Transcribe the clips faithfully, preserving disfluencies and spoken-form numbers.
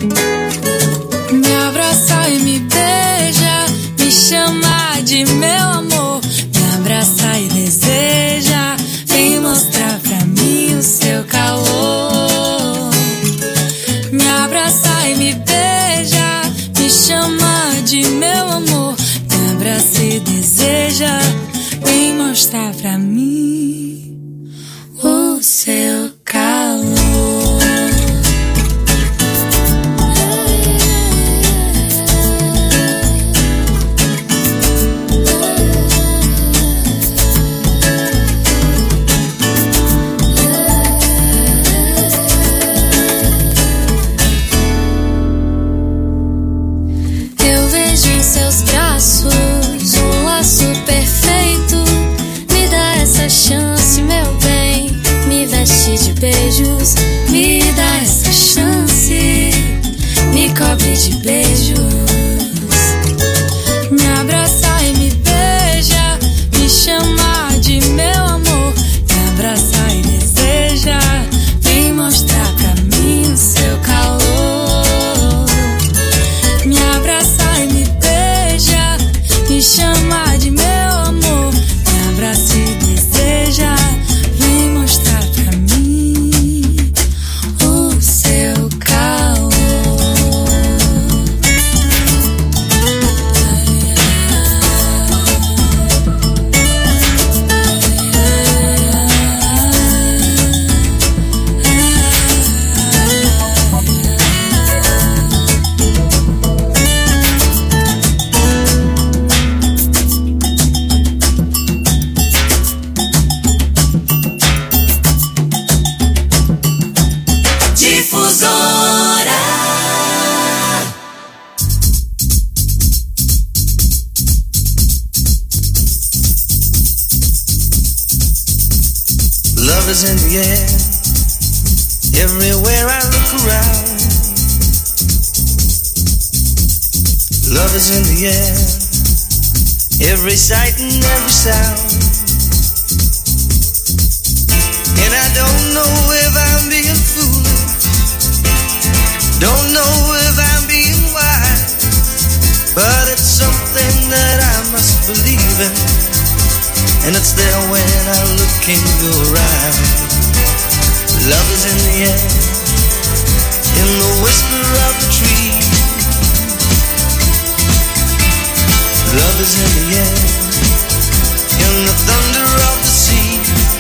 Me abraça e me beija, me chama de meu amor. Me abraça e deseja, vem mostrar pra mim o seu calor. Me abraça e me beija, me chama de meu amor. Me abraça e deseja, vem mostrar pra mim o seu calor. Eu vejo em seus braços um laço perfeito. Me dá essa chance, meu bem, me veste de beijos. Me dá essa chance, me cobre de beijos. Me abraça e me beija, me chama de meu amor. Me abraça e deseja, vem mostrar pra mim o seu calor. Me abraça e me beija, me chama de meu amor. Me abraça e deseja, vem mostrar pra mim o seu calor. Difusora. Love is in the air, everywhere I look around. Love is in the air, every sight and every sound. And I don't know if I'm being foolish, don't know if I'm being wise, but it's something that I must believe in, and it's there when I look in your eyes. Love is in the air, in the whisper of the tree. Love is in the air, in the thunder of the sea.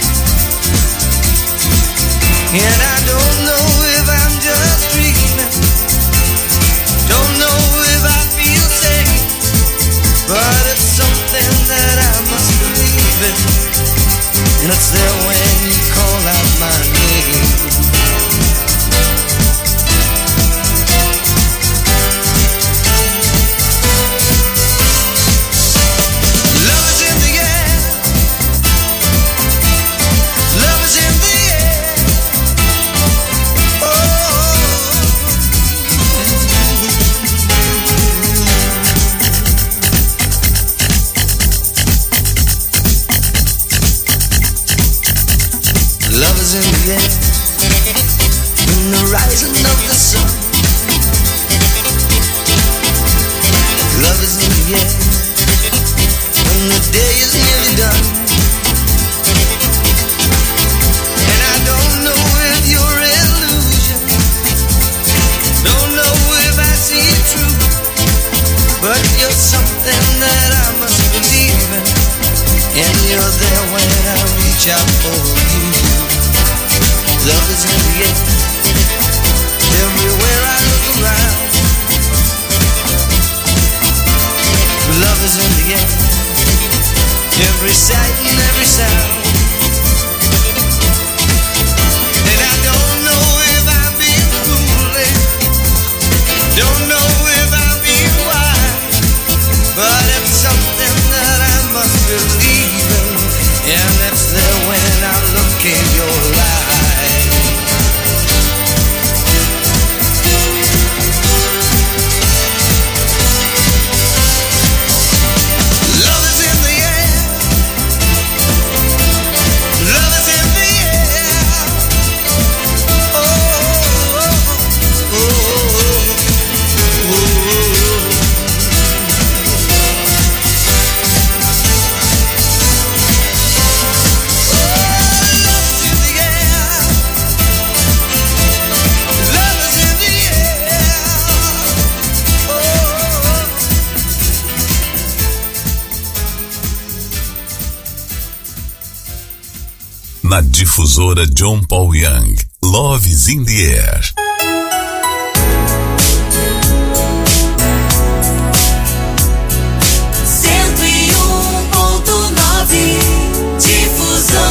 And I don't know if I'm just dreaming, don't know if I feel safe, but it's something that I must believe in, and it's there when you call out my name. Love is in the air, love is in the air. Oh, love is in the air, in the rising of the sun. Love is in the air, when the day is nearly done. And I don't know if you're illusion, don't know if I see it true, but you're something that I must believe in, and you're there when I reach out for you. Love is in the air, everywhere I look around. Love is in the air, every sight and every sound. And I don't know if I'm being foolish, don't know if I'm being wise, but it's something that I must believe in, and that's there when I look in your eyes. Love is in the air, Na difusora John Paul Young, Love is in the Air. cento e um ponto nove Difusora.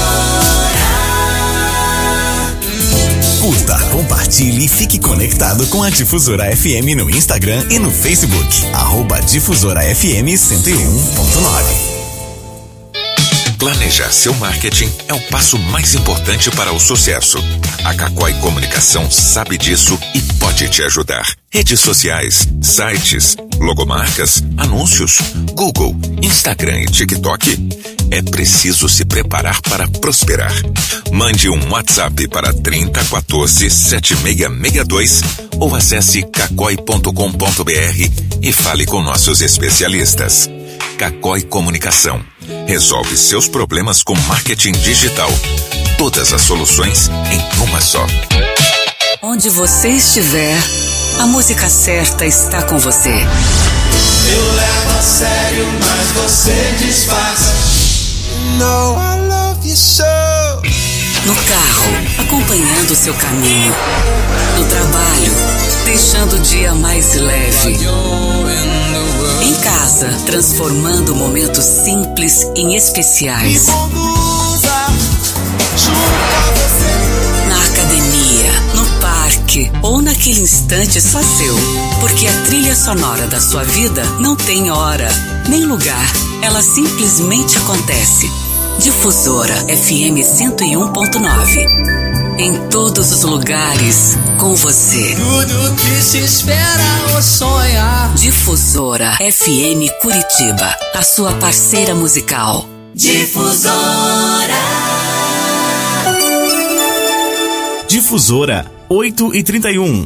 Curta, compartilhe e fique conectado com a Difusora F M no Instagram e no Facebook. Arroba Difusora F M cento e um ponto nove. Planejar seu marketing é o passo mais importante para o sucesso. A Cacói Comunicação sabe disso e pode te ajudar. Redes sociais, sites, logomarcas, anúncios, Google, Instagram e TikTok. É preciso se preparar para prosperar. Mande um WhatsApp para trinta, quatorze, setenta e seis sessenta e dois ou acesse cacói ponto com ponto br e fale com nossos especialistas. Cacói Comunicação. Resolve seus problemas com marketing digital. Todas as soluções em uma só. Onde você estiver, a música certa está com você. Eu levo a sério, mas você disfarça. No, I love you so. No carro, acompanhando o seu caminho. No trabalho, deixando o dia mais leve. Em casa, transformando momentos simples em especiais. Na academia, no parque ou naquele instante só seu. Porque a trilha sonora da sua vida não tem hora, nem lugar. Ela simplesmente acontece. Difusora F M cento e um ponto nove. Em todos os lugares, com você. Tudo que se espera ou sonha. Difusora F M Curitiba, a sua parceira musical. Difusora. Difusora oito e trinta e um.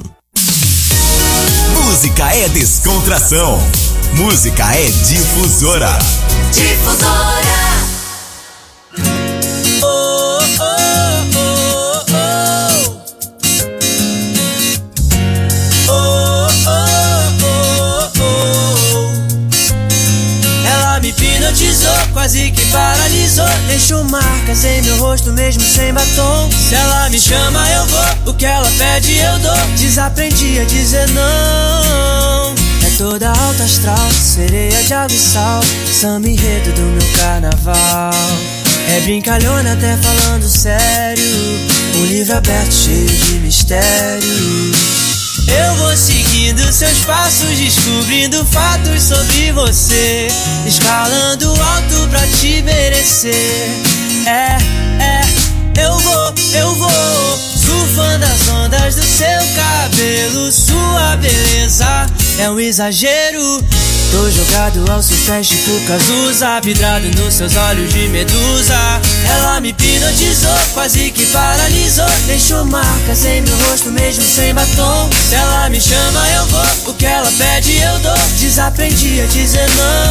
Música é descontração. Música é Difusora. Difusora. Quase que paralisou, deixou marcas em meu rosto mesmo sem batom. Se ela me chama eu vou, o que ela pede eu dou. Desaprendi a dizer não. É toda alta astral, sereia de água e sal, samba enredo do meu carnaval. É brincalhona até falando sério, um livro aberto cheio de mistérios. Eu vou seguindo seus passos, descobrindo fatos sobre você, escalando alto pra te merecer. É, é, eu vou, eu vou, surfando as ondas do seu cabelo. Sua beleza é um exagero. Tô jogado aos seus pés tipo Cazuza, vidrado nos seus olhos de medusa. Ela me hipnotizou, quase que paralisou, deixou marcas em meu rosto mesmo sem batom. Se ela me chama eu vou, o que ela pede eu dou. Desaprendi a dizer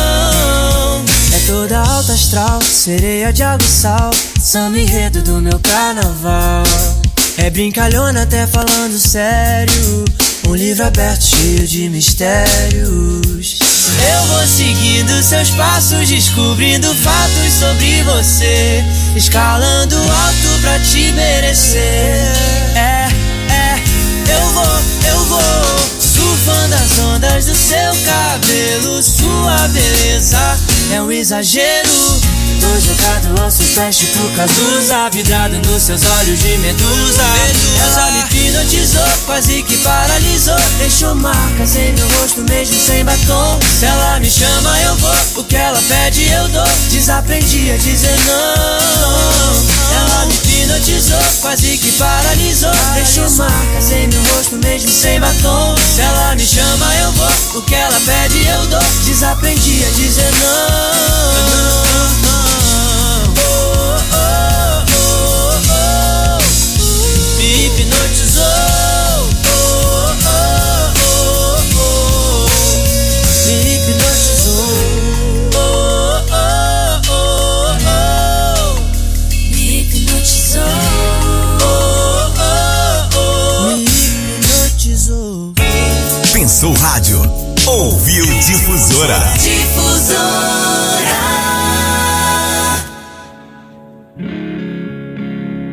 não. É toda alta astral, sereia de água e sal, samba enredo do meu carnaval. É brincalhona até falando sério, um livro aberto cheio de mistérios. Eu vou seguindo seus passos, descobrindo fatos sobre você, escalando alto pra te merecer. É, é, eu vou, eu vou, surfando as ondas do seu cabelo. Sua beleza é um exagero. Tô jogado aos seus pés tipo Cazuza, vidrado nos seus olhos de medusa. Ela me hipnotizou, quase que paralisou, deixou marcas em meu rosto mesmo sem batom. Se ela me chama eu vou, o que ela pede eu dou. Desaprendi a dizer não. Ela me hipnotizou, quase que paralisou, deixou marcas em meu rosto mesmo sem batom. Se ela me chama eu vou, o que ela pede eu dou. Desaprendi a dizer não. Me hipnotizou, oh, oh, oh, oh. Me hipnotizou, oh, oh, oh, oh. Me hipnotizou, oh, oh, oh. Me hipnotizou. Pensou rádio, ouviu Difusora. Difusora.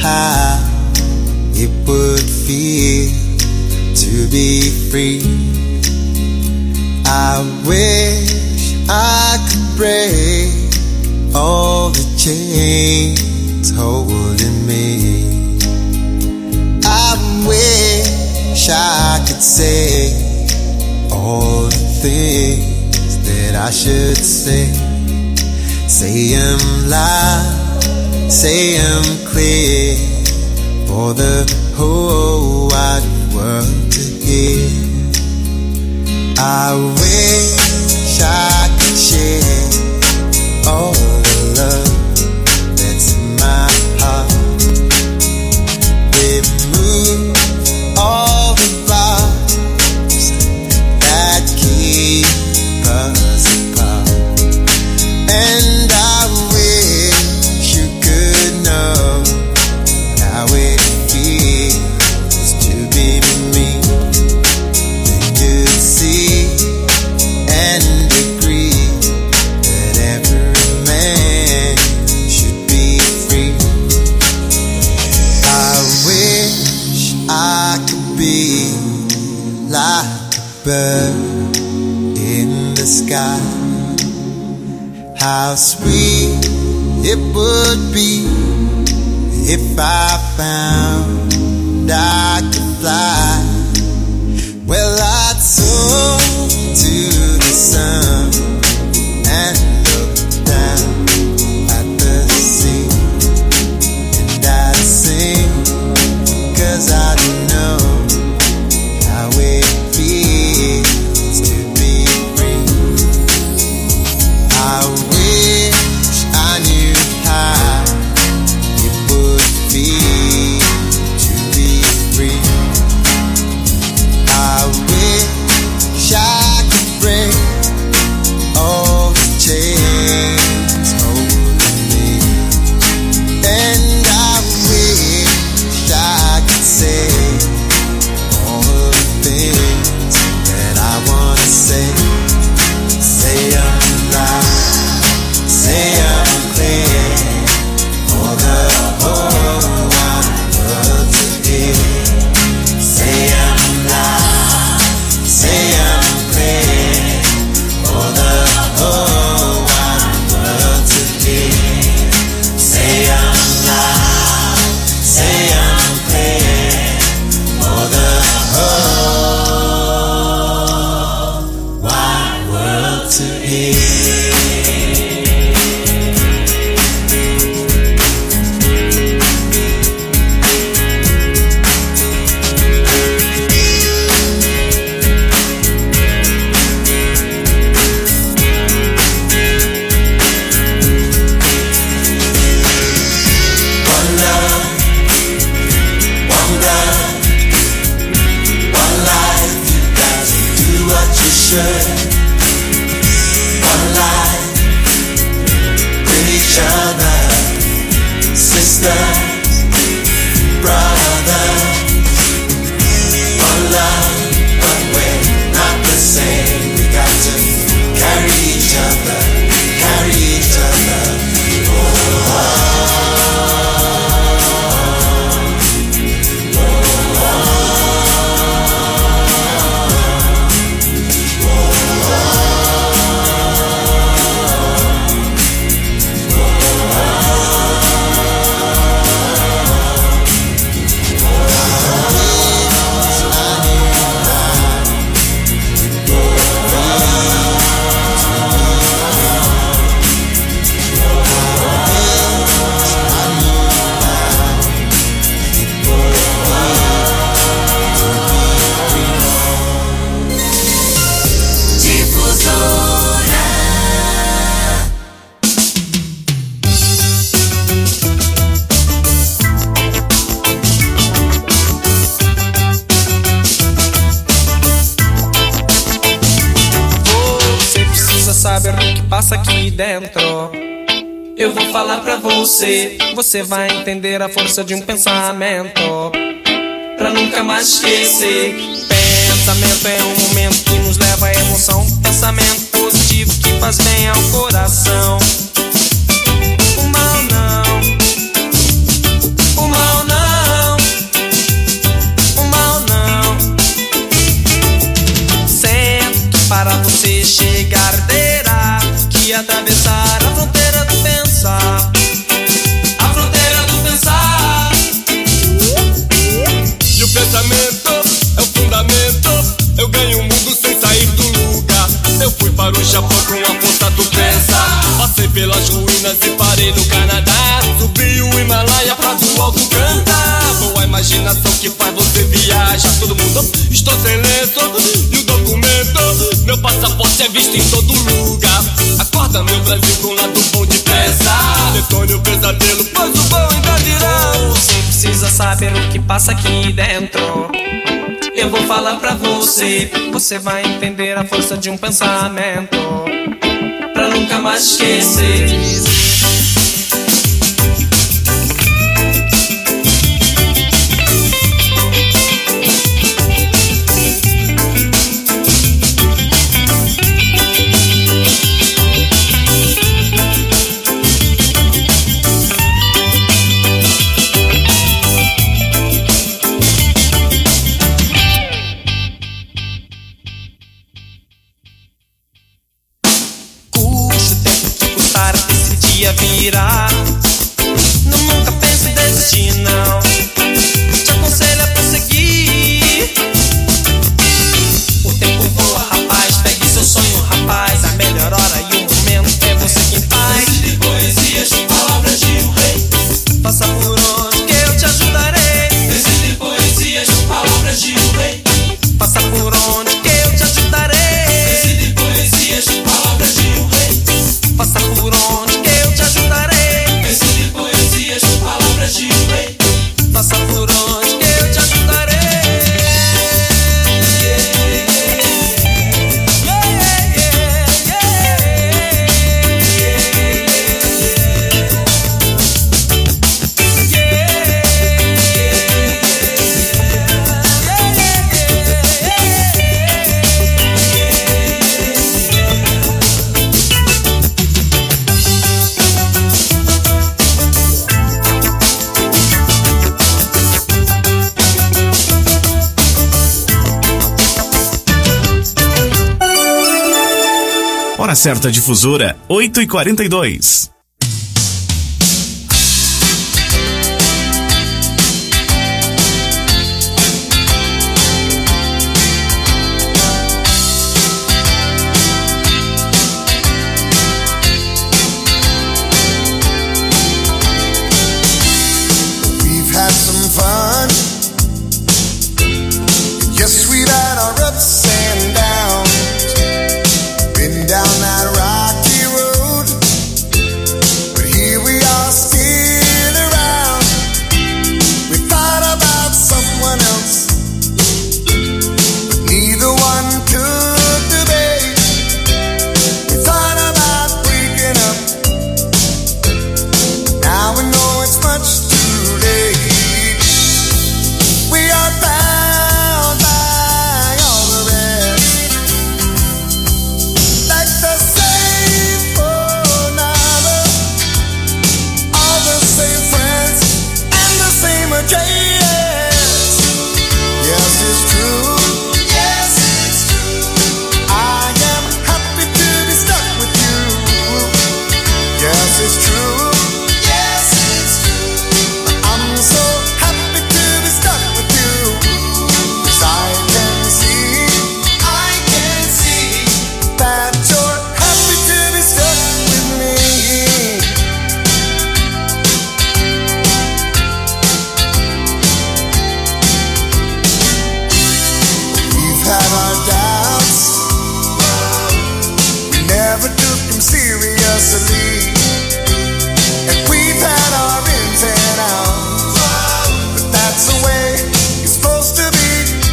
how it would feel to be free. I wish I could break all the chains holding me. I wish I could say all the things that I should say. Say 'em loud, say 'em clear, for the whole wide world to hear. I wish I could share all the love that's in my heart. Remove all the bars that keep us apart. And I wish you could know how it feels to be me. Then you'd see and agree that every man should be free. I wish I could be like a bird in the sky. How sweet it would be if I found I could fly. Well, I'd soar to the sun and look down at the sea, and I'd sing, 'cause I know how it feels to be free. I wish I knew how it would feel to be free. I wish I could break all the chains holding me. And I wish I could say all the things that I wanna say. Say 'em loud, say 'em clear, for the whole wide world to hear. Say 'em loud, say 'em clear, for the whole wide world to hear. Say 'em loud, say 'em clear, for the whole wide world to hear. One love, one blood, one life. You got to do what you should. One life with each other, sisters, brothers. One love, but we're not the same. We got to carry each other, carry each other. Saber o que passa aqui dentro. Eu vou falar pra você, você vai entender a força de um pensamento, pra nunca mais esquecer. Pensamento é um momento que nos leva à emoção. Pensamento positivo que faz bem ao coração. O mal não, o mal estou sem lenço e o documento, meu passaporte é visto em todo lugar. Acorda meu Brasil com um lado bom de pesar, detone o pesadelo, pois o bom ainda virá. Você precisa saber o que passa aqui dentro. Eu vou falar pra você, você vai entender a força de um pensamento, pra nunca mais esquecer. Virar. Não, nunca pense em desistir, não. Te aconselho a prosseguir. O tempo voa, rapaz. Pegue seu sonho, rapaz. A melhor hora e o momento é você quem faz. Decide poesias, palavras de um rei. Passa por onde que eu te ajudarei. Decide poesias, palavras de um rei. Passa por onde que eu te ajudarei. Decide poesias, palavras de um rei. Passa por onde que eu te ajudarei. Decide poesias, palavras de um rei. Passa por onde que eu te ajudarei. Hora certa difusora, oito e quarenta e dois. We've had some fun. Yes, we've had our ups and downs. Been down that rocky road, but here we are still around. We thought about someone else, but neither one took the bait. We thought about breaking up, now we know it's much too late. We are bound by all the rest, like the same phone number, all the same friends, and the same address. Yes, it's true. Yes, it's true. I am happy to be stuck with you. Yes, it's true. Yes, it's true. I'm so happy to be stuck with you. 'Cause I can see, I can see that you're happy to be stuck with me. We've had our doubts, we never took them seriously, and we've had our ins and outs, but that's the way it's supposed to be.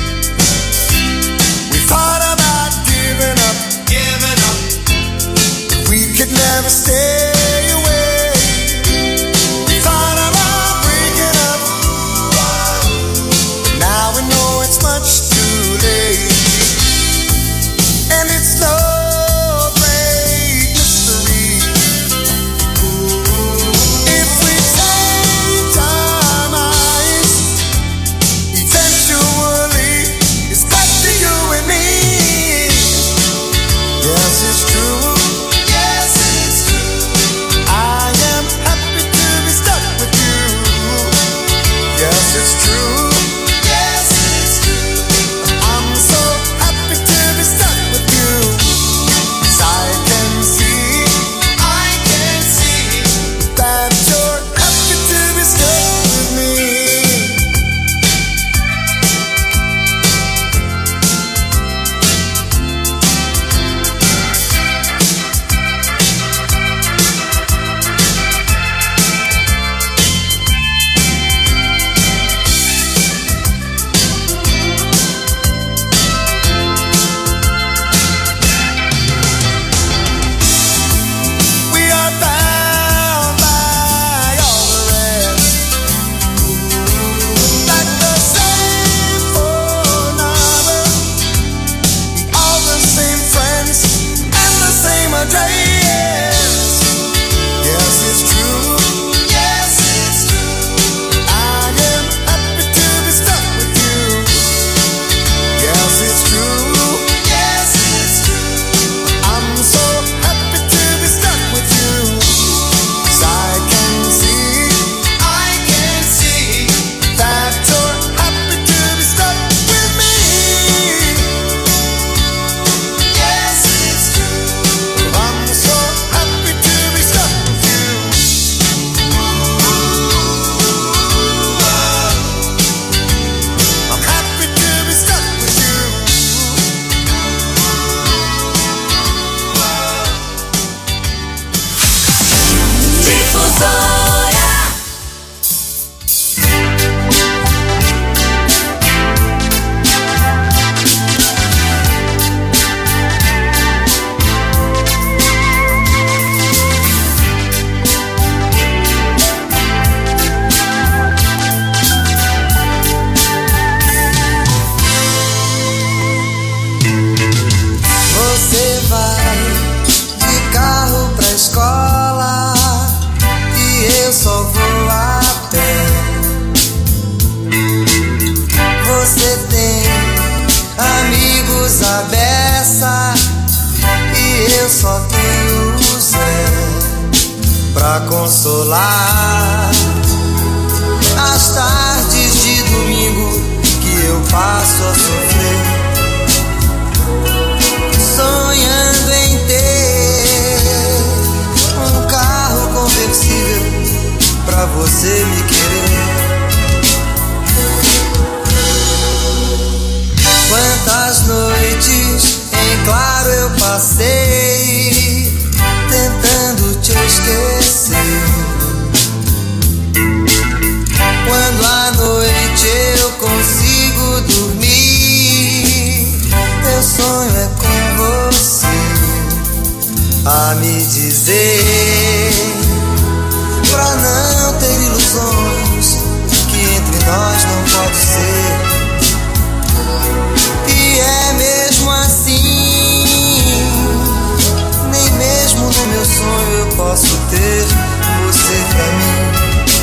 We thought about giving up, giving up, but we could never stay away. We thought about breaking up, but now we know it's much too late. And it's no great mystery if we change our minds. Eventually, it's back to you and me. Yes, it's true. Yes, it's true. I am happy to be stuck with you. Yes, it's true. Yes, it's true. I'm so happy to be stuck with you. 'Cause I can see, I can see that you're happy to be stuck with me. consolar as tardes de domingo que eu passo a sofrer, sonhando em ter um carro conversível pra você me querer. Quantas noites em claro eu passei tentando te esquecer. Quando à noite eu consigo dormir, meu sonho é com você a me dizer, pra não ter ilusões, que entre nós não pode ser. E é mesmo assim, nem mesmo no meu sonho eu posso ter você pra mim.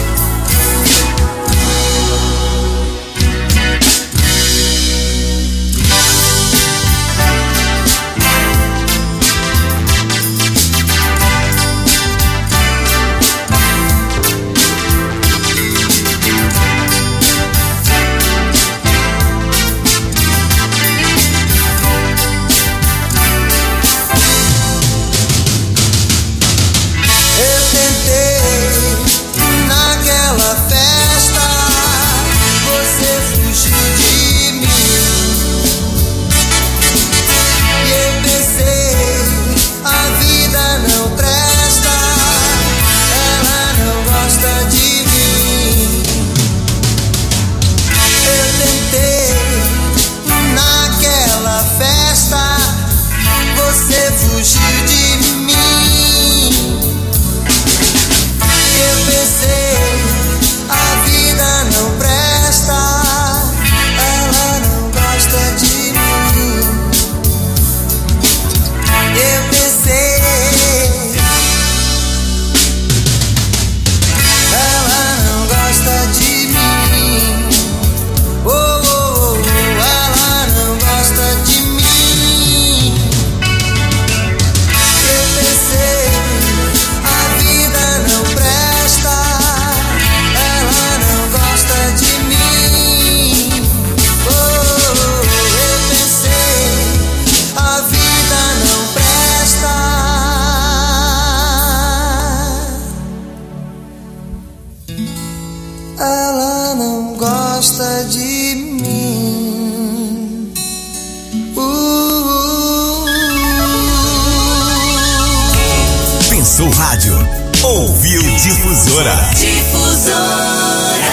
Rádio. Ouviu Difusora. Difusora.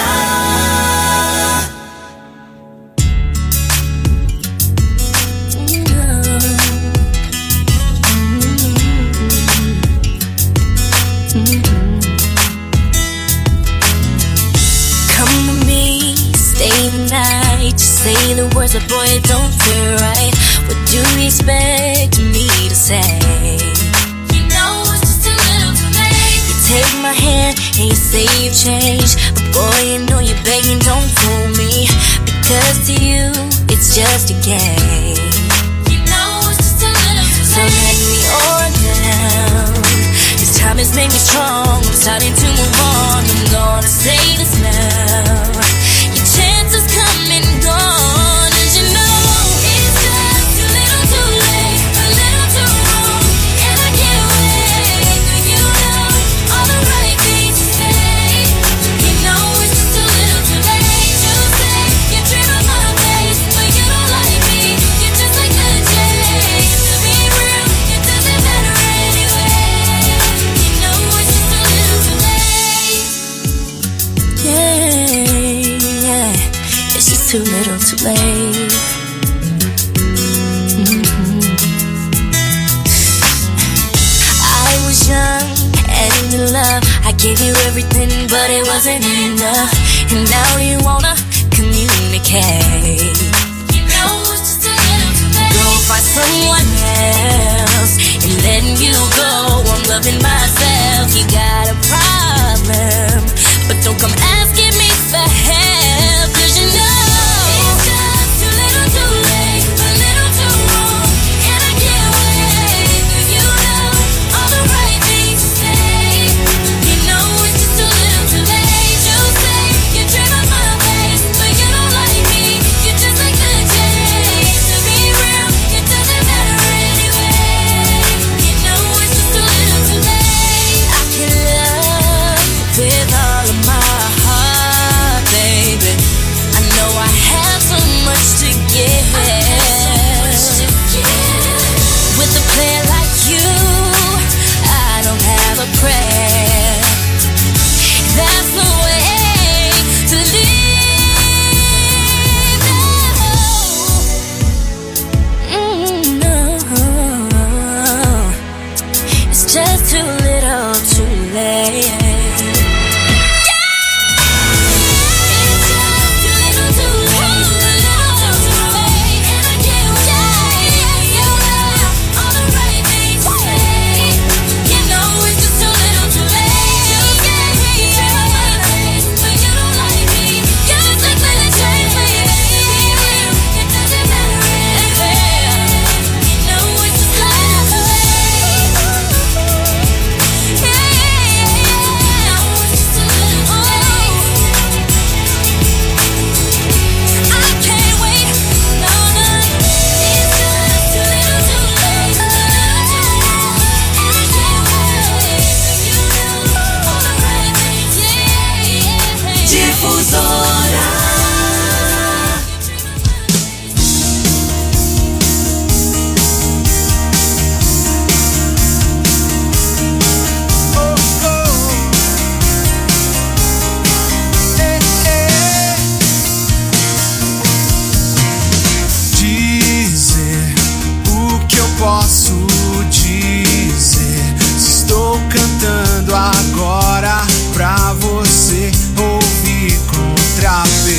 Come with me, stay the night. Just say the words, but boy, it don't feel right. What do you expect me to say? Take my hand and you say you've changed, but boy, you know you're begging, don't fool me, because to you, it's just a game. You know it's just a little bit. So let me on down. This time has made me strong, I'm starting to move on. I'm gonna say this now. Your chance has come and gone, as you know. It's just too little too late, a little too wrong, and I can't wait for you now. All the right things to say, you know it's just a little too late to say. You dream of my face, but you don't like me. You're just like the Jay. To be real, it doesn't matter anyway. You know it's just a little too late. Yeah, yeah, it's just too little too late. Mm-hmm. I was young and in love, I gave you everything, but it wasn't enough. And now you wanna communicate. You know it's just a little too late. Go find someone else and letting you go. I'm loving myself. You got a problem, but don't come asking me for help, 'cause you know it's just too little too late, a little too wrong, and I can't wait for you know all the right things to say. You know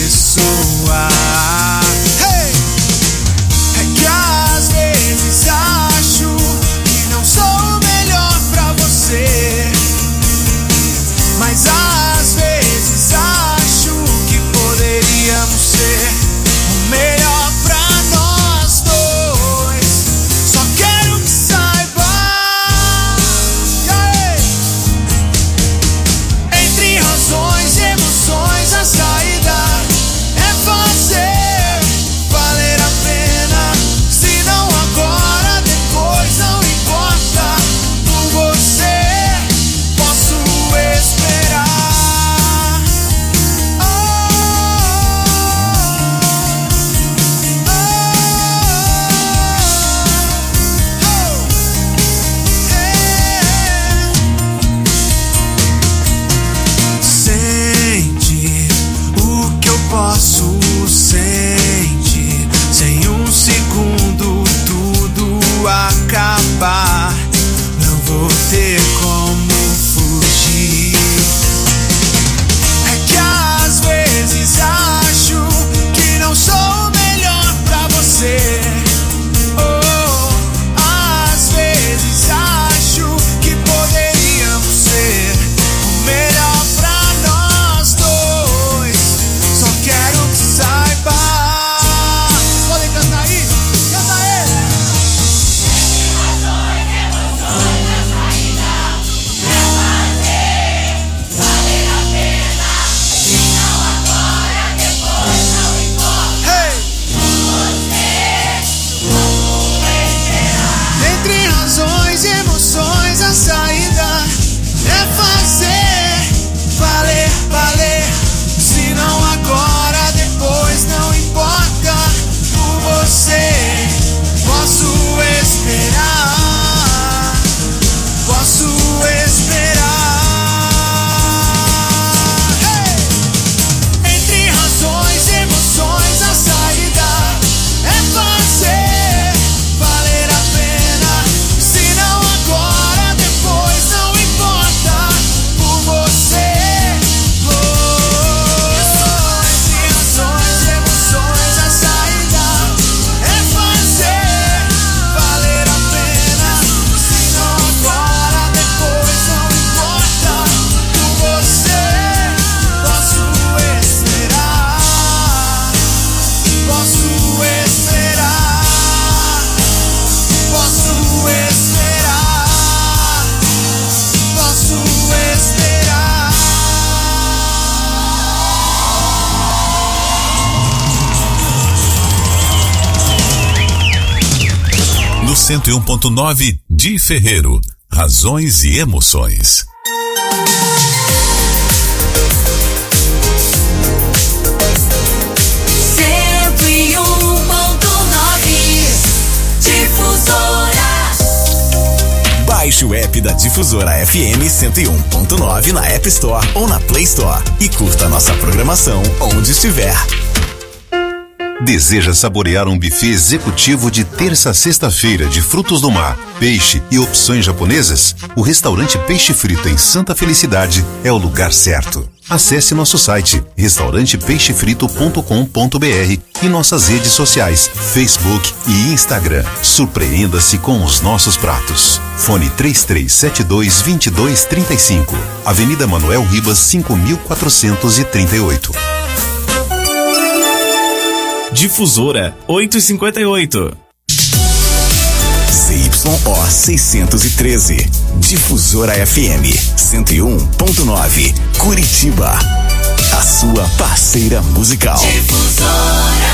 pessoa. Hey! É que às vezes acho que não sou o melhor pra você, mas às vezes acho que poderíamos ser o melhor pra nós dois. Só quero que saiba, yeah! Entre razões e emoções a saída é fazer valer a pena. Se não agora, depois não importa. Por você posso esperar. Sente o que eu posso sentir. Sem um segundo tudo acabar, não vou ter como fugir. É que às vezes acho que não sou o melhor pra você. Oh, às vezes acho que poderíamos ser o melhor pra nós dois. Só quero que saiba. Podem cantar aí? Canta aí! Hey! Entre razões e emoções a saída é fazer valer, valer. Se não agora, depois não importa. Por você posso esperar, posso esperar. Hey! Entre razões e emoções a saída é fazer valer a pena. Se não agora, depois não importa. Por você, oh, entre razões e emoções a saída é fazer valer a pena. Se não agora, depois não importa. Por você posso esperar, posso esperar, posso esperar, posso esperar. No cento e um ponto nove, Di Ferreiro. Razões e emoções. cento e um ponto nove Difusora. Baixe o app da Difusora F M cento e um ponto nove na App Store ou na Play Store e curta a nossa programação onde estiver. Deseja saborear um buffet executivo de terça a sexta-feira de frutos do mar, peixe e opções japonesas? O restaurante Peixe Frito em Santa Felicidade é o lugar certo. Acesse nosso site restaurante peixe frito ponto com ponto b r e nossas redes sociais, Facebook e Instagram. Surpreenda-se com os nossos pratos. Fone três três sete dois, dois dois três cinco. Avenida Manuel Ribas, cinco mil quatrocentos e trinta e oito. Difusora oitocentos e cinquenta e oito. Z Y O seiscentos e treze. Difusora F M cento e um ponto nove. Curitiba. A sua parceira musical. Difusora.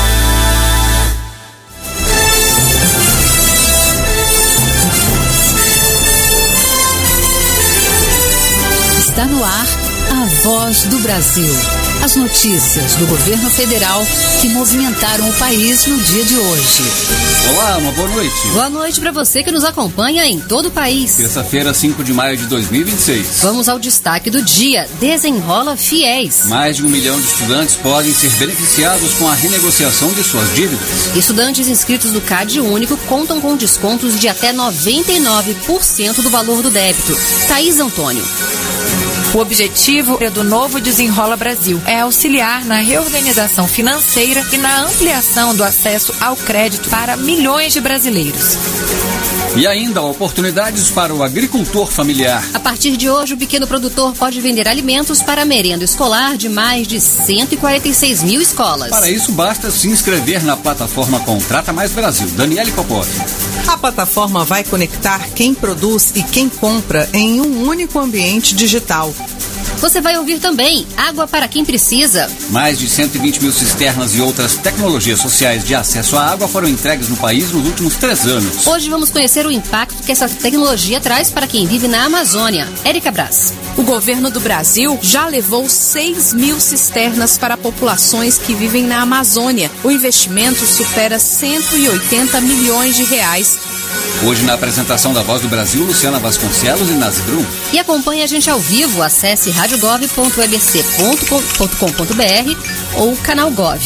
Está no ar a Voz do Brasil. As notícias do governo federal que movimentaram o país no dia de hoje. Olá, uma boa noite. Boa noite para você que nos acompanha em todo o país. Terça-feira, cinco de maio de dois mil e vinte e seis. Vamos ao destaque do dia. Desenrola Fiéis. Mais de um milhão de estudantes podem ser beneficiados com a renegociação de suas dívidas. Estudantes inscritos no CAD Único contam com descontos de até noventa e nove por cento do valor do débito. Thaís Antônio. O objetivo do novo Desenrola Brasil é auxiliar na reorganização financeira e na ampliação do acesso ao crédito para milhões de brasileiros. E ainda oportunidades para o agricultor familiar. A partir de hoje, o pequeno produtor pode vender alimentos para a merenda escolar de mais de cento e quarenta e seis mil escolas. Para isso, basta se inscrever na plataforma Contrata Mais Brasil. Daniele Popov. A plataforma vai conectar quem produz e quem compra em um único ambiente digital. Você vai ouvir também Água para quem precisa. Mais de cento e vinte mil cisternas e outras tecnologias sociais de acesso à água foram entregues no país nos últimos três anos. Hoje vamos conhecer o impacto que essa tecnologia traz para quem vive na Amazônia. Érica Braz. O governo do Brasil já levou seis mil cisternas para populações que vivem na Amazônia. O investimento supera cento e oitenta milhões de reais. Hoje, na apresentação da Voz do Brasil, Luciana Vasconcelos e Nazi Brum. E acompanhe a gente ao vivo. Acesse radiogov ponto e b c ponto com ponto b r ou canal Gov.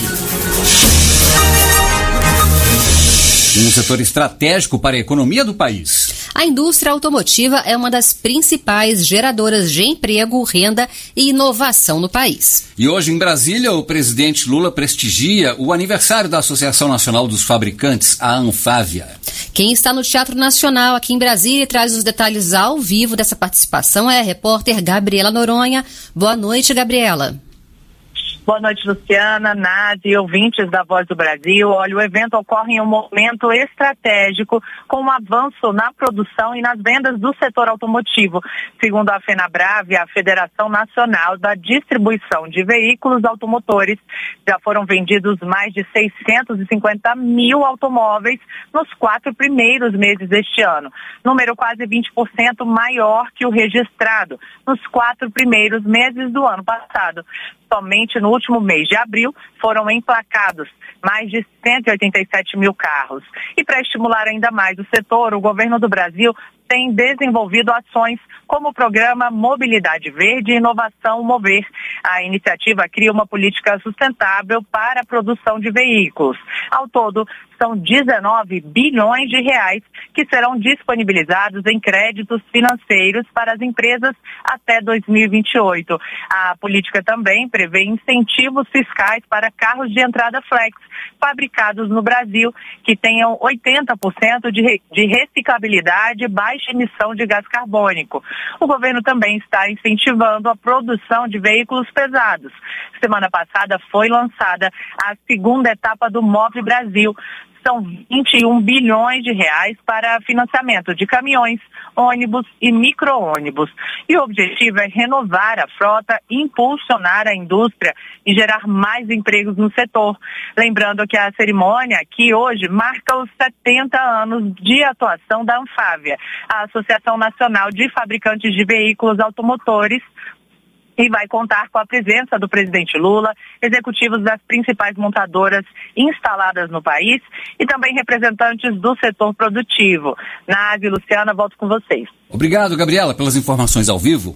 Um setor estratégico para a economia do país. A indústria automotiva é uma das principais geradoras de emprego, renda e inovação no país. E hoje em Brasília, o presidente Lula prestigia o aniversário da Associação Nacional dos Fabricantes, a Anfávia. Quem está no Teatro Nacional aqui em Brasília e traz os detalhes ao vivo dessa participação é a repórter Gabriela Noronha. Boa noite, Gabriela. Boa noite, Luciana, Nazi e ouvintes da Voz do Brasil. Olha, o evento ocorre em um momento estratégico com um avanço na produção e nas vendas do setor automotivo. Segundo a FenaBrave, a Federação Nacional da Distribuição de Veículos Automotores, já foram vendidos mais de seiscentos e cinquenta mil automóveis nos quatro primeiros meses deste ano. Número quase vinte por cento maior que o registrado nos quatro primeiros meses do ano passado. Somente no último mês de abril foram emplacados mais de cento e oitenta e sete mil carros. E para estimular ainda mais o setor, o governo do Brasil tem desenvolvido ações como o programa Mobilidade Verde e Inovação Mover. A iniciativa cria uma política sustentável para a produção de veículos. Ao todo, são dezenove bilhões de reais que serão disponibilizados em créditos financeiros para as empresas até dois mil e vinte e oito. A política também prevê incentivos fiscais para carros de entrada flex fabricados no Brasil que tenham oitenta por cento de, re- de reciclabilidade e baixa emissão de gás carbônico. O governo também está incentivando a produção de veículos pesados. Semana passada foi lançada a segunda etapa do Move Brasil. São vinte e um bilhões de reais para financiamento de caminhões, ônibus e micro-ônibus. E o objetivo é renovar a frota, impulsionar a indústria e gerar mais empregos no setor. Lembrando que a cerimônia aqui hoje marca os setenta anos de atuação da Anfávia, a Associação Nacional de Fabricantes de Veículos Automotores, e vai contar com a presença do presidente Lula, executivos das principais montadoras instaladas no país e também representantes do setor produtivo. Nazi e Luciana, volto com vocês. Obrigado, Gabriela, pelas informações ao vivo.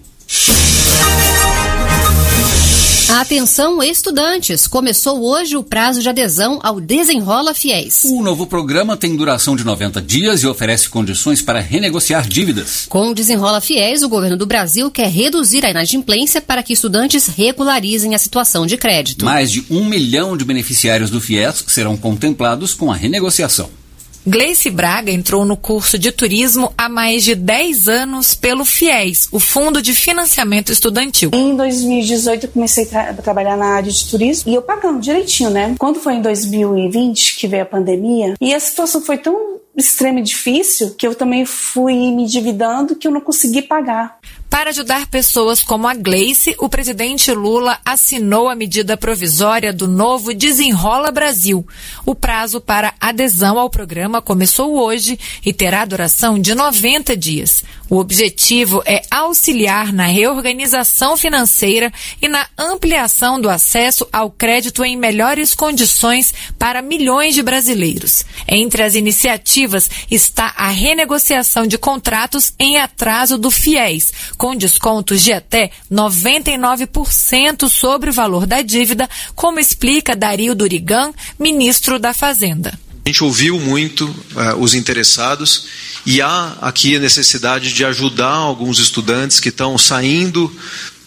Atenção, estudantes! Começou hoje o prazo de adesão ao Desenrola Fiéis. O novo programa tem duração de noventa dias e oferece condições para renegociar dívidas. Com o Desenrola Fiéis, o governo do Brasil quer reduzir a inadimplência para que estudantes regularizem a situação de crédito. Mais de um milhão de beneficiários do Fiéis serão contemplados com a renegociação. Gleice Braga entrou no curso de turismo há mais de dez anos pelo FIES, o Fundo de Financiamento Estudantil. Em dois mil e dezoito eu comecei a tra- trabalhar na área de turismo e eu pagando direitinho, né? Quando foi em dois mil e vinte que veio a pandemia e a situação foi tão extrema e difícil que eu também fui me endividando que eu não consegui pagar. Para ajudar pessoas como a Gleice, o presidente Lula assinou a medida provisória do novo Desenrola Brasil. O prazo para adesão ao programa começou hoje e terá duração de noventa dias. O objetivo é auxiliar na reorganização financeira e na ampliação do acesso ao crédito em melhores condições para milhões de brasileiros. Entre as iniciativas está a renegociação de contratos em atraso do FIES, com descontos de até noventa e nove por cento sobre o valor da dívida, como explica Dario Durigan, ministro da Fazenda. A gente ouviu muito uh, os interessados e há aqui a necessidade de ajudar alguns estudantes que estão saindo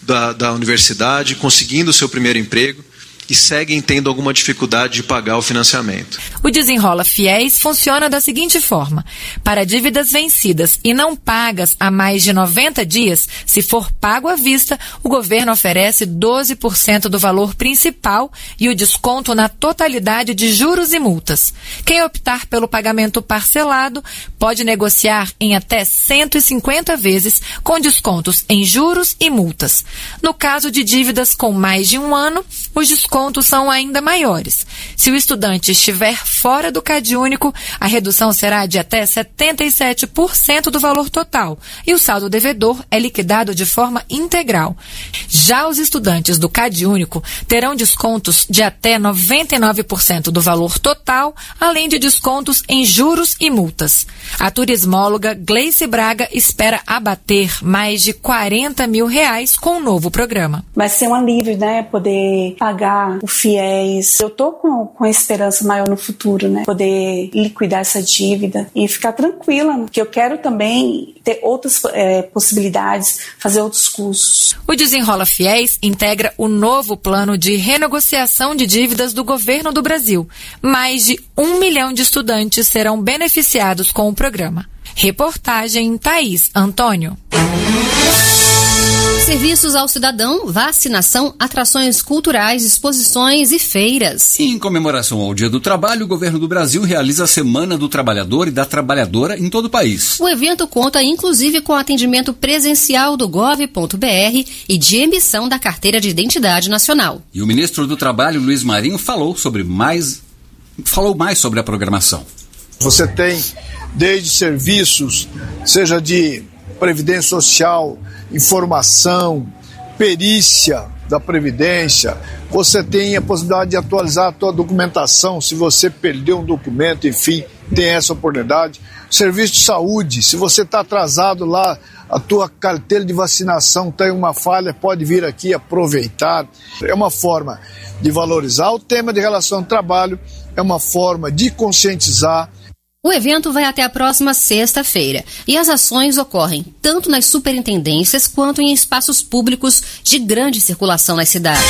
da, da universidade, conseguindo o seu primeiro emprego, e seguem tendo alguma dificuldade de pagar o financiamento. O Desenrola Fiéis funciona da seguinte forma: para dívidas vencidas e não pagas há mais de noventa dias, se for pago à vista, o governo oferece doze por cento do valor principal e o desconto na totalidade de juros e multas. Quem optar pelo pagamento parcelado pode negociar em até cento e cinquenta vezes, com descontos em juros e multas. No caso de dívidas com mais de um ano, os descontos são ainda maiores. Se o estudante estiver fora do CadÚnico, a redução será de até setenta e sete por cento do valor total e o saldo devedor é liquidado de forma integral. Já os estudantes do CadÚnico terão descontos de até noventa e nove por cento do valor total, além de descontos em juros e multas. A turismóloga Gleice Braga espera abater mais de quarenta mil reais com o novo programa. Vai ser um alívio, né? Poder pagar o fiéis. Eu tô com, com a esperança maior no futuro, né? Poder liquidar essa dívida e ficar tranquila, né? Que eu quero também ter outras é, possibilidades, fazer outros cursos. O Desenrola Fiéis integra o novo plano de renegociação de dívidas do governo do Brasil. Mais de um milhão de estudantes serão beneficiados com o programa. Reportagem Thaís Antônio. Serviços ao cidadão, vacinação, atrações culturais, exposições e feiras. Em comemoração ao Dia do Trabalho, o governo do Brasil realiza a Semana do Trabalhador e da Trabalhadora em todo o país. O evento conta inclusive com atendimento presencial do gov ponto br e de emissão da Carteira de Identidade Nacional. E o ministro do Trabalho, Luiz Marinho, falou sobre mais, falou mais sobre a programação. Você tem desde serviços, seja de previdência social, informação, perícia da Previdência, você tem a possibilidade de atualizar a tua documentação, se você perdeu um documento, enfim, tem essa oportunidade. Serviço de saúde, se você está atrasado lá, a tua carteira de vacinação tem uma falha, pode vir aqui aproveitar. É uma forma de valorizar o tema de relação ao trabalho, é uma forma de conscientizar. O evento vai até a próxima sexta-feira e as ações ocorrem tanto nas superintendências quanto em espaços públicos de grande circulação nas cidades.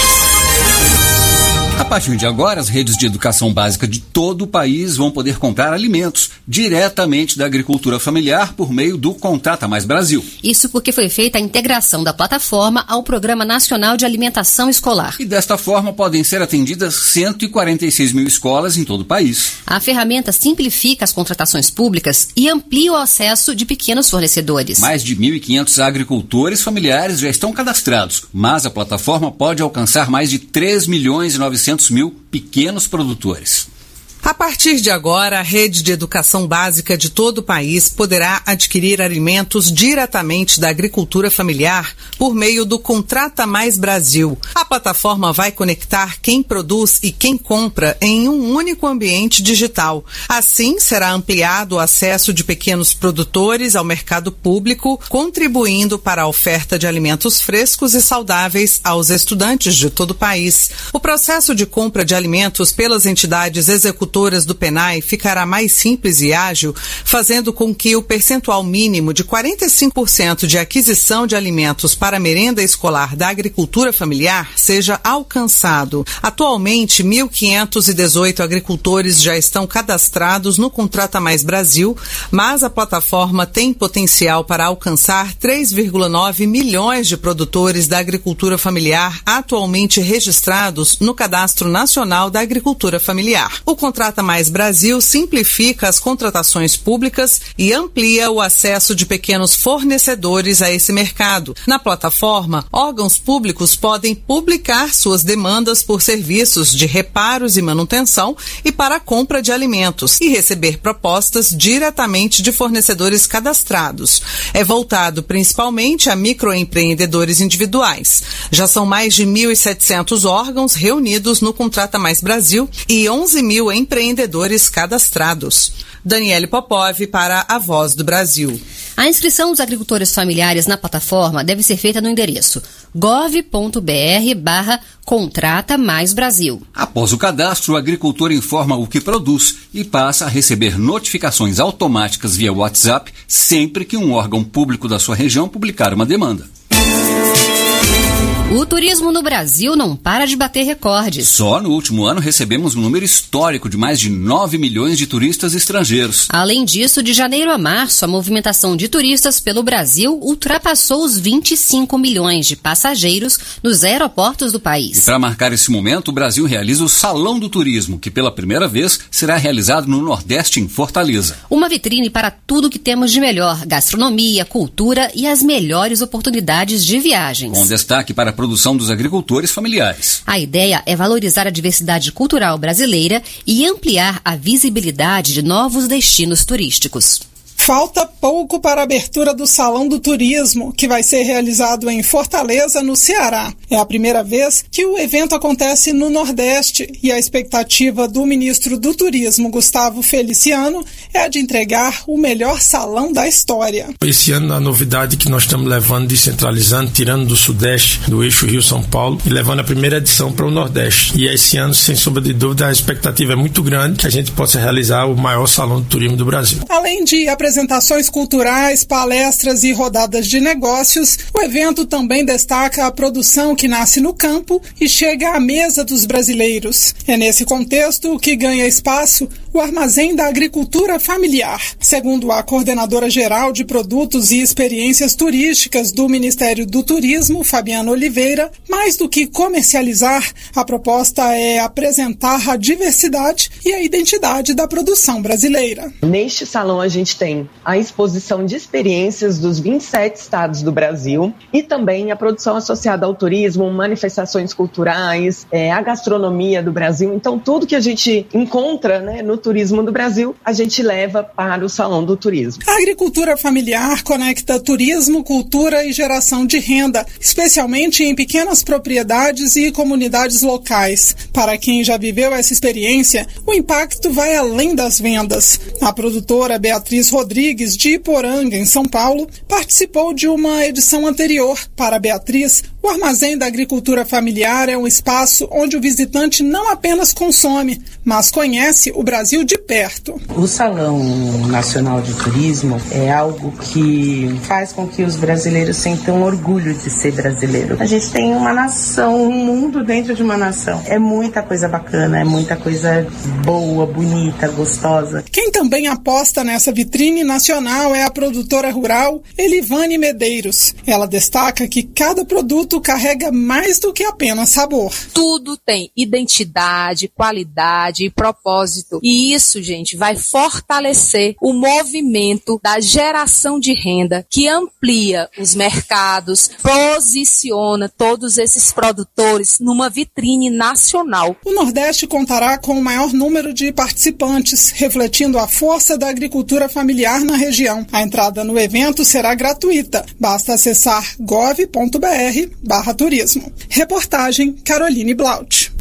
A partir de agora, as redes de educação básica de todo o país vão poder comprar alimentos diretamente da agricultura familiar por meio do Contrata Mais Brasil. Isso porque foi feita a integração da plataforma ao Programa Nacional de Alimentação Escolar. E desta forma podem ser atendidas cento e quarenta e seis mil escolas em todo o país. A ferramenta simplifica as contratações públicas e amplia o acesso de pequenos fornecedores. Mais de mil e quinhentos agricultores familiares já estão cadastrados, mas a plataforma pode alcançar mais de três milhões e novecentos mil pequenos produtores. A partir de agora, a rede de educação básica de todo o país poderá adquirir alimentos diretamente da agricultura familiar por meio do Contrata Mais Brasil. A plataforma vai conectar quem produz e quem compra em um único ambiente digital. Assim, será ampliado o acesso de pequenos produtores ao mercado público, contribuindo para a oferta de alimentos frescos e saudáveis aos estudantes de todo o país. O processo de compra de alimentos pelas entidades executoras do PENAI ficará mais simples e ágil, fazendo com que o percentual mínimo de quarenta e cinco por cento de aquisição de alimentos para a merenda escolar da agricultura familiar seja alcançado. Atualmente, mil quinhentos e dezoito agricultores já estão cadastrados no Contrata Mais Brasil, mas a plataforma tem potencial para alcançar três vírgula nove milhões de produtores da agricultura familiar atualmente registrados no Cadastro Nacional da Agricultura Familiar. O Contrata Mais Brasil simplifica as contratações públicas e amplia o acesso de pequenos fornecedores a esse mercado. Na plataforma, órgãos públicos podem publicar suas demandas por serviços de reparos e manutenção e para a compra de alimentos e receber propostas diretamente de fornecedores cadastrados. É voltado principalmente a microempreendedores individuais. Já são mais de mil e setecentos órgãos reunidos no Contrata Mais Brasil e onze mil empreendedores cadastrados. Daniele Popov para a Voz do Brasil. A inscrição dos agricultores familiares na plataforma deve ser feita no endereço gov ponto br barra Contrata Mais Brasil. Após o cadastro, o agricultor informa o que produz e passa a receber notificações automáticas via WhatsApp sempre que um órgão público da sua região publicar uma demanda. O turismo no Brasil não para de bater recordes. Só no último ano recebemos um número histórico de mais de nove milhões de turistas estrangeiros. Além disso, de janeiro a março, a movimentação de turistas pelo Brasil ultrapassou os vinte e cinco milhões de passageiros nos aeroportos do país. E para marcar esse momento, o Brasil realiza o Salão do Turismo, que pela primeira vez será realizado no Nordeste, em Fortaleza. Uma vitrine para tudo que temos de melhor: gastronomia, cultura e as melhores oportunidades de viagens. Com destaque para a produção dos agricultores familiares. A ideia é valorizar a diversidade cultural brasileira e ampliar a visibilidade de novos destinos turísticos. Falta pouco para a abertura do Salão do Turismo, que vai ser realizado em Fortaleza, no Ceará. É a primeira vez que o evento acontece no Nordeste e a expectativa do ministro do Turismo, Gustavo Feliciano, é a de entregar o melhor salão da história. Esse ano a novidade que nós estamos levando, descentralizando, tirando do Sudeste, do eixo Rio-São Paulo e levando a primeira edição para o Nordeste. E esse ano, sem sombra de dúvida, a expectativa é muito grande que a gente possa realizar o maior salão do turismo do Brasil. Além de apresentações culturais, palestras e rodadas de negócios, o evento também destaca a produção que nasce no campo e chega à mesa dos brasileiros. É nesse contexto que ganha espaço o Armazém da Agricultura Familiar. Segundo a coordenadora geral de produtos e experiências turísticas do Ministério do Turismo, Fabiana Oliveira, mais do que comercializar, a proposta é apresentar a diversidade e a identidade da produção brasileira. Neste salão a gente tem a exposição de experiências dos vinte e sete estados do Brasil e também a produção associada ao turismo, manifestações culturais, é, a gastronomia do Brasil. Então, tudo que a gente encontra, né, no turismo do Brasil, a gente leva para o Salão do Turismo. A agricultura familiar conecta turismo, cultura e geração de renda, especialmente em pequenas propriedades e comunidades locais. Para quem já viveu essa experiência, o impacto vai além das vendas. A produtora Beatriz Rodrigues, de Iporanga, em São Paulo, participou de uma edição anterior. Para Beatriz, o Armazém da Agricultura Familiar é um espaço onde o visitante não apenas consome, mas conhece o Brasil de perto. O Salão Nacional de Turismo é algo que faz com que os brasileiros sintam orgulho de ser brasileiro. A gente tem uma nação, um mundo dentro de uma nação. É muita coisa bacana, é muita coisa boa, bonita, gostosa. Quem também aposta nessa vitrine nacional é a produtora rural Elivane Medeiros. Ela destaca que cada produto carrega mais do que apenas sabor. Tudo tem identidade, qualidade e propósito. E isso, gente, vai fortalecer o movimento da geração de renda que amplia os mercados, posiciona todos esses produtores numa vitrine nacional. O Nordeste contará com o maior número de participantes, refletindo a força da agricultura familiar na região. A entrada no evento será gratuita. Basta acessar gov ponto br barra turismo. Reportagem Caroline Blaut.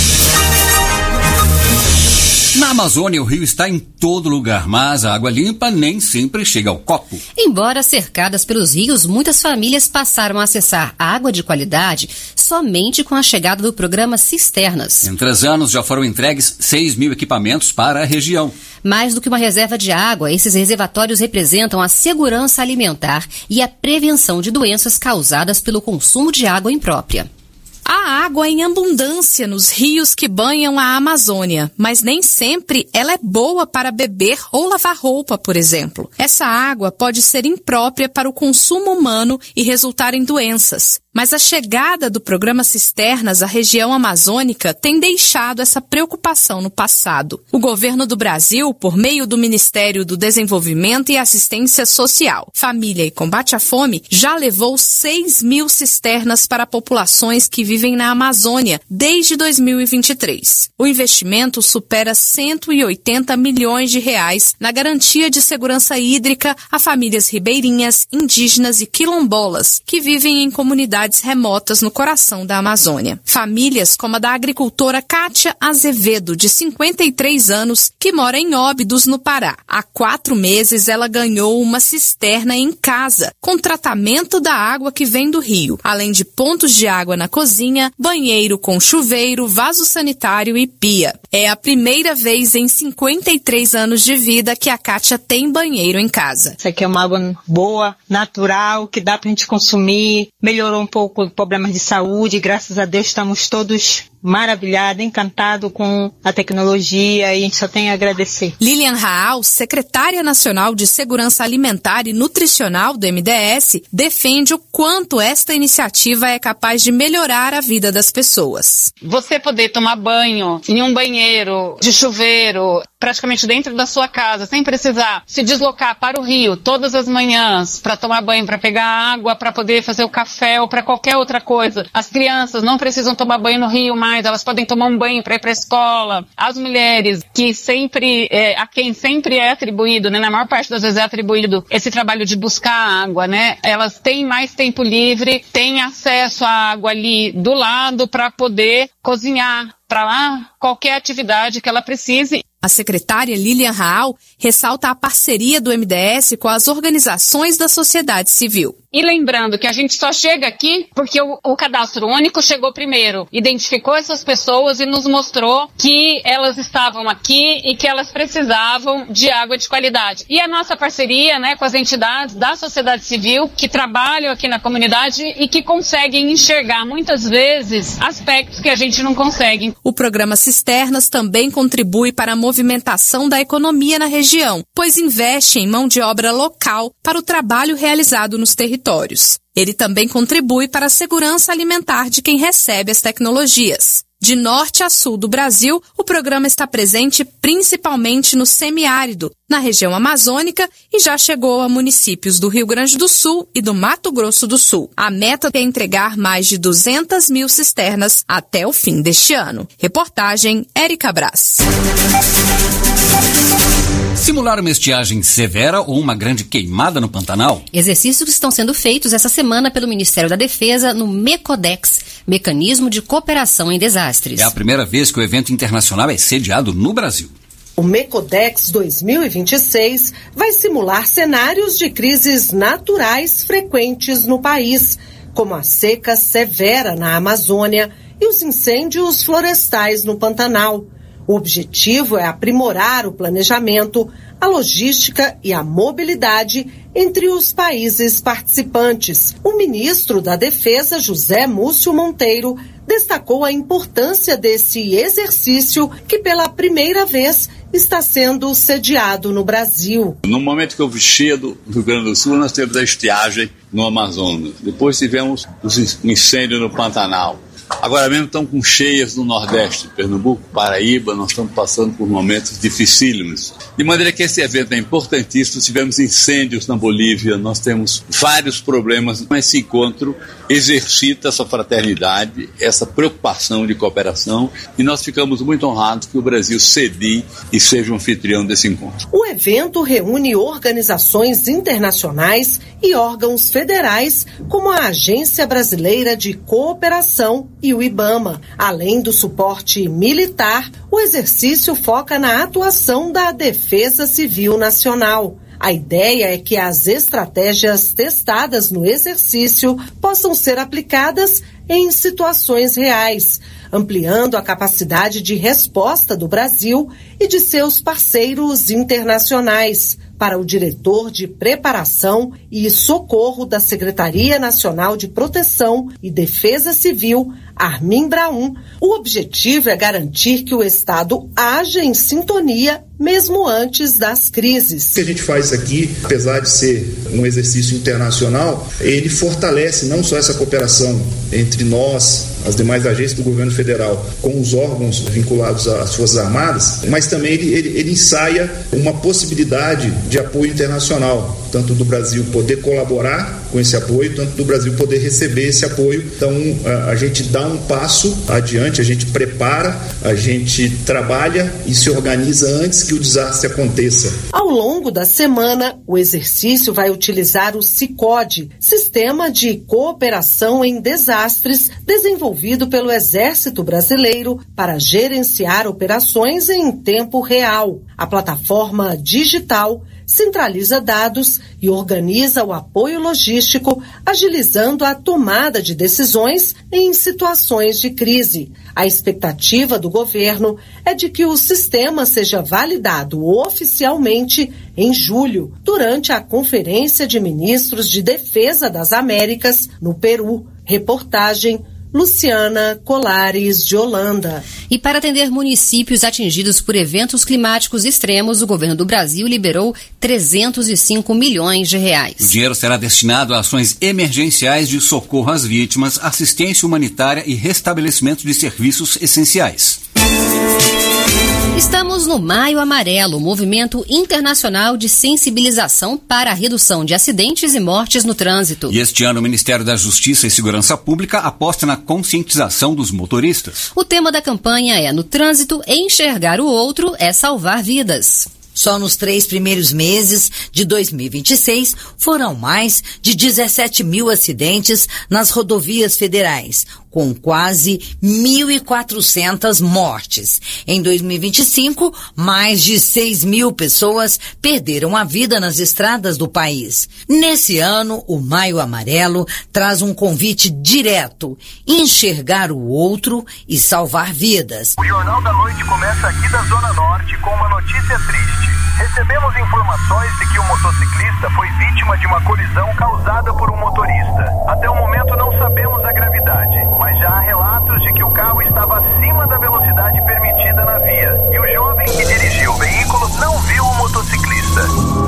Na Amazônia, o rio está em todo lugar, mas a água limpa nem sempre chega ao copo. Embora cercadas pelos rios, muitas famílias passaram a acessar água de qualidade somente com a chegada do programa Cisternas. Em três anos já foram entregues seis mil equipamentos para a região. Mais do que uma reserva de água, esses reservatórios representam a segurança alimentar e a prevenção de doenças causadas pelo consumo de água imprópria. Há água em abundância nos rios que banham a Amazônia, mas nem sempre ela é boa para beber ou lavar roupa, por exemplo. Essa água pode ser imprópria para o consumo humano e resultar em doenças. Mas a chegada do programa Cisternas à região amazônica tem deixado essa preocupação no passado. O governo do Brasil, por meio do Ministério do Desenvolvimento e Assistência Social, Família e Combate à Fome, já levou seis mil cisternas para populações que vivem na Amazônia desde dois mil e vinte e três. O investimento supera cento e oitenta milhões de reais na garantia de segurança hídrica a famílias ribeirinhas, indígenas e quilombolas que vivem em comunidades remotas no coração da Amazônia. Famílias como a da agricultora Kátia Azevedo, de cinquenta e três anos, que mora em Óbidos, no Pará. Há quatro meses ela ganhou uma cisterna em casa, com tratamento da água que vem do rio, além de pontos de água na cozinha cozinha, banheiro com chuveiro, vaso sanitário e pia. É a primeira vez em cinquenta e três anos de vida que a Kátia tem banheiro em casa. Isso aqui é uma água boa, natural, que dá pra gente consumir. Melhorou um pouco os problemas de saúde. Graças a Deus estamos todos maravilhado, encantado com a tecnologia e a gente só tem a agradecer. Lilian Raal, secretária nacional de Segurança Alimentar e Nutricional do M D S, defende o quanto esta iniciativa é capaz de melhorar a vida das pessoas. Você poder tomar banho em um banheiro de chuveiro, praticamente dentro da sua casa, sem precisar se deslocar para o rio todas as manhãs para tomar banho, para pegar água, para poder fazer o café ou para qualquer outra coisa. As crianças não precisam tomar banho no rio mais, elas podem tomar um banho para ir para a escola. As mulheres, que sempre, é, a quem sempre é atribuído, né, na maior parte das vezes é atribuído esse trabalho de buscar água, né, elas têm mais tempo livre, têm acesso à água ali do lado para poder cozinhar, para lá qualquer atividade que ela precise. A secretária Lilian Raal ressalta a parceria do M D S com as organizações da sociedade civil. E lembrando que a gente só chega aqui porque o, o cadastro único chegou primeiro, identificou essas pessoas e nos mostrou que elas estavam aqui e que elas precisavam de água de qualidade. E a nossa parceria, né, com as entidades da sociedade civil que trabalham aqui na comunidade e que conseguem enxergar muitas vezes aspectos que a gente não consegue. O programa Cisternas também contribui para a movimentação da economia na região, pois investe em mão de obra local para o trabalho realizado nos territórios. Ele também contribui para a segurança alimentar de quem recebe as tecnologias. De norte a sul do Brasil, o programa está presente principalmente no semiárido, na região amazônica e já chegou a municípios do Rio Grande do Sul e do Mato Grosso do Sul. A meta é entregar mais de duzentas mil cisternas até o fim deste ano. Reportagem Érica Brás. Simular uma estiagem severa ou uma grande queimada no Pantanal? Exercícios que estão sendo feitos essa semana pelo Ministério da Defesa no MECODEX, Mecanismo de Cooperação em Desastres. É a primeira vez que o evento internacional é sediado no Brasil. O MECODEX dois mil e vinte e seis vai simular cenários de crises naturais frequentes no país, como a seca severa na Amazônia e os incêndios florestais no Pantanal. O objetivo é aprimorar o planejamento, a logística e a mobilidade entre os países participantes. O ministro da Defesa, José Múcio Monteiro, destacou a importância desse exercício que pela primeira vez está sendo sediado no Brasil. No momento que houve cheia do Rio Grande do Sul, nós tivemos a estiagem no Amazonas. Depois tivemos o incêndio no Pantanal. Agora mesmo estamos com cheias no Nordeste, Pernambuco, Paraíba, nós estamos passando por momentos dificílimos. De maneira que esse evento é importantíssimo, tivemos incêndios na Bolívia, nós temos vários problemas, mas esse encontro exercita essa fraternidade, essa preocupação de cooperação, e nós ficamos muito honrados que o Brasil cedie e seja um anfitrião desse encontro. O evento reúne organizações internacionais e órgãos federais, como a Agência Brasileira de Cooperação e o IBAMA. Além do suporte militar, o exercício foca na atuação da Defesa Civil Nacional. A ideia é que as estratégias testadas no exercício possam ser aplicadas em situações reais, ampliando a capacidade de resposta do Brasil e de seus parceiros internacionais. Para o diretor de Preparação e Socorro da Secretaria Nacional de Proteção e Defesa Civil, Armin Braun, o objetivo é garantir que o Estado haja em sintonia mesmo antes das crises. O que a gente faz aqui, apesar de ser um exercício internacional, ele fortalece não só essa cooperação entre nós, as demais agências do governo federal, com os órgãos vinculados às Forças Armadas, mas também ele, ele, ele ensaia uma possibilidade de apoio internacional, tanto do Brasil poder colaborar com esse apoio, tanto do Brasil poder receber esse apoio. Então a, a gente dá um passo adiante, a gente prepara, a gente trabalha e se organiza antes que o desastre aconteça. Ao longo da semana, o exercício vai utilizar o SICODE, Sistema de Cooperação em Desastres, desenvolvido pelo Exército Brasileiro para gerenciar operações em tempo real. A plataforma digital centraliza dados e organiza o apoio logístico, agilizando a tomada de decisões em situações de crise. A expectativa do governo é de que o sistema seja validado oficialmente em julho, durante a Conferência de Ministros de Defesa das Américas, no Peru. Reportagem Luciana Colares, de Holanda. E para atender municípios atingidos por eventos climáticos extremos, o governo do Brasil liberou trezentos e cinco milhões de reais. O dinheiro será destinado a ações emergenciais de socorro às vítimas, assistência humanitária e restabelecimento de serviços essenciais. Estamos no Maio Amarelo, movimento internacional de sensibilização para a redução de acidentes e mortes no trânsito. E este ano o Ministério da Justiça e Segurança Pública aposta na conscientização dos motoristas. O tema da campanha é: no trânsito, enxergar o outro é salvar vidas. Só nos três primeiros meses de dois mil e vinte e seis foram mais de dezessete mil acidentes nas rodovias federais, com quase mil e quatrocentas mortes. Em dois mil e vinte e cinco, mais de seis mil pessoas perderam a vida nas estradas do país. Nesse ano, o Maio Amarelo traz um convite direto: enxergar o outro e salvar vidas. O Jornal da Noite começa aqui da Zona Norte com uma notícia triste. Recebemos informações de que o motociclista foi vítima de uma colisão causada por um motorista. Até o momento não sabemos a gravidade, mas já há relatos de que o carro estava acima da velocidade permitida na via e o jovem que dirigiu o veículo não viu o motociclista.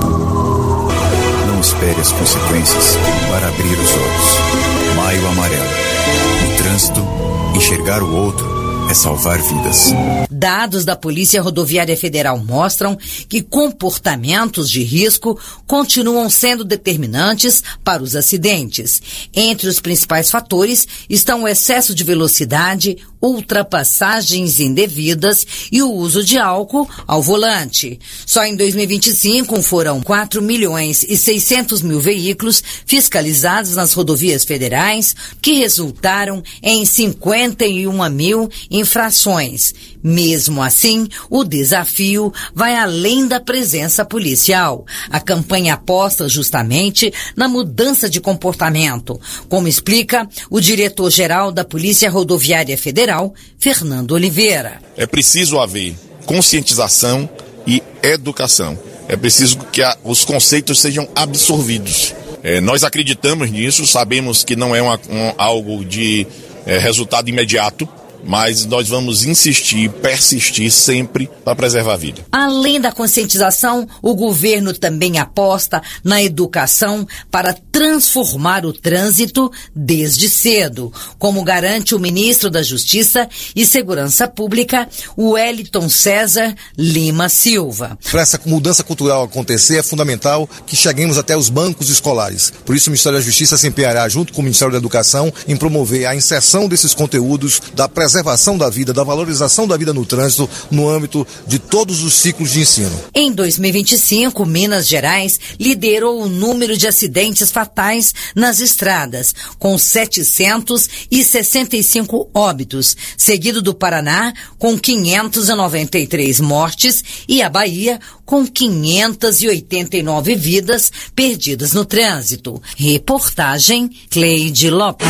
Não espere as consequências para abrir os olhos. Maio Amarelo. No trânsito, enxergar o outro é salvar vidas. Dados da Polícia Rodoviária Federal mostram que comportamentos de risco continuam sendo determinantes para os acidentes. Entre os principais fatores estão o excesso de velocidade, ultrapassagens indevidas e o uso de álcool ao volante. Só em dois mil e vinte e cinco foram quatro milhões e seiscentos mil veículos fiscalizados nas rodovias federais, que resultaram em cinquenta e uma mil infrações. Mesmo assim, o desafio vai além da presença policial. A campanha aposta justamente na mudança de comportamento, como explica o diretor-geral da Polícia Rodoviária Federal, Fernando Oliveira. É preciso haver conscientização e educação. É preciso que a, os conceitos sejam absorvidos. É, nós acreditamos nisso, sabemos que não é uma, um, algo de é, resultado imediato, mas nós vamos insistir, persistir sempre para preservar a vida. Além da conscientização, o governo também aposta na educação para transformar o trânsito desde cedo, como garante o ministro da Justiça e Segurança Pública, Wellington César Lima Silva. Para essa mudança cultural acontecer, é fundamental que cheguemos até os bancos escolares. Por isso, o Ministério da Justiça se empenhará, junto com o Ministério da Educação, em promover a inserção desses conteúdos da preservação preservação da vida, da valorização da vida no trânsito, no âmbito de todos os ciclos de ensino. Em dois mil e vinte e cinco, Minas Gerais liderou o número de acidentes fatais nas estradas, com setecentos e sessenta e cinco óbitos, seguido do Paraná, com quinhentas e noventa e três mortes, e a Bahia, com quinhentas e oitenta e nove vidas perdidas no trânsito. Reportagem Cleide Lopes.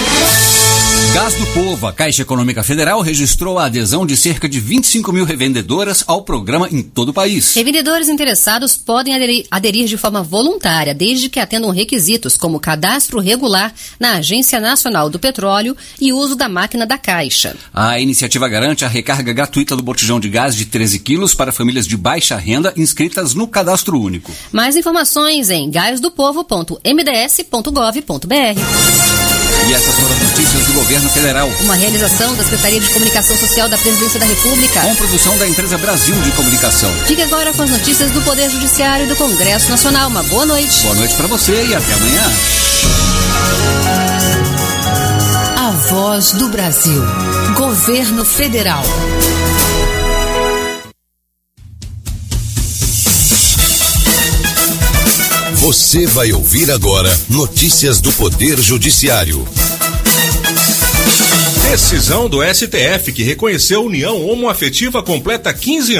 Gás do Povo, a Caixa Econômica Federal registrou a adesão de cerca de vinte e cinco mil revendedoras ao programa em todo o país. Revendedores interessados podem aderir, aderir de forma voluntária, desde que atendam requisitos como cadastro regular na Agência Nacional do Petróleo e uso da máquina da Caixa. A iniciativa garante a recarga gratuita do botijão de gás de treze quilos para famílias de baixa renda inscritas no Cadastro Único. Mais informações em gás do povo ponto m d s ponto gov ponto b r. E essas foram as notícias do Governo Federal. Uma realização da Secretaria de Comunicação Social da Presidência da República. Com produção da empresa Brasil de Comunicação. Fique agora com as notícias do Poder Judiciário e do Congresso Nacional. Uma boa noite. Boa noite para você e até amanhã. A Voz do Brasil. Governo Federal. Você vai ouvir agora notícias do Poder Judiciário. Decisão do S T F que reconheceu união homoafetiva completa quinze anos.